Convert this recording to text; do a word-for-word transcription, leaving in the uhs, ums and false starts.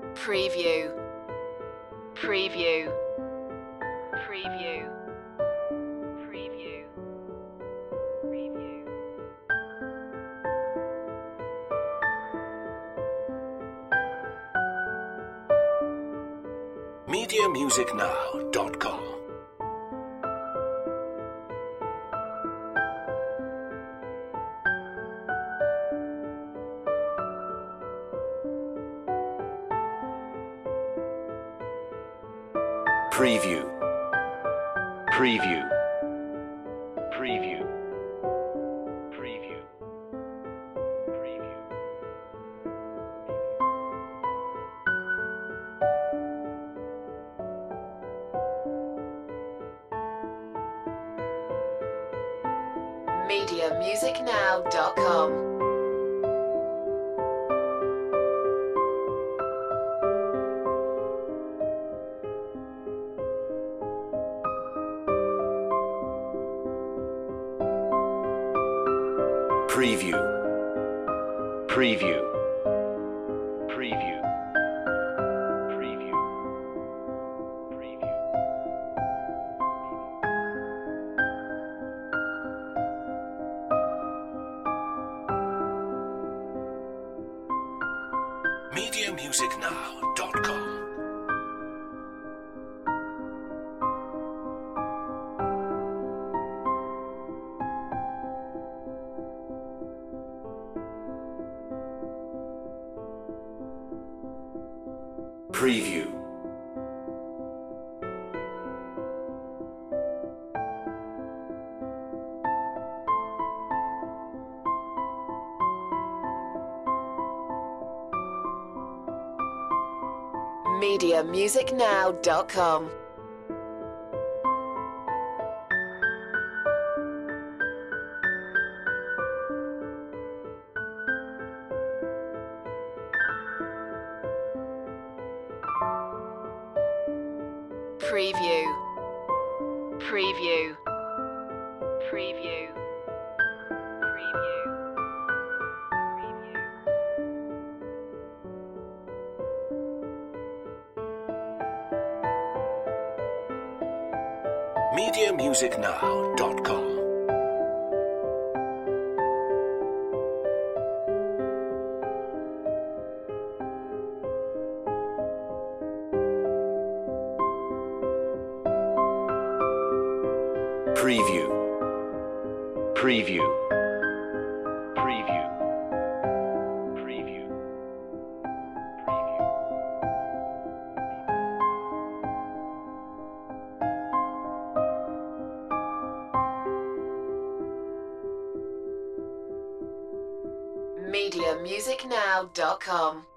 Preview. Preview. Preview. Preview. Preview. media music now dot com. Preview. Preview. Preview. Preview. Preview. media music now dot com. Preview. Preview. Preview. Preview. Preview. media music now dot com. Preview. media music now dot com. Preview. Preview. Preview. Preview. Preview. media music now dot com. Preview. Preview. Preview. Preview. Preview. media music now dot com.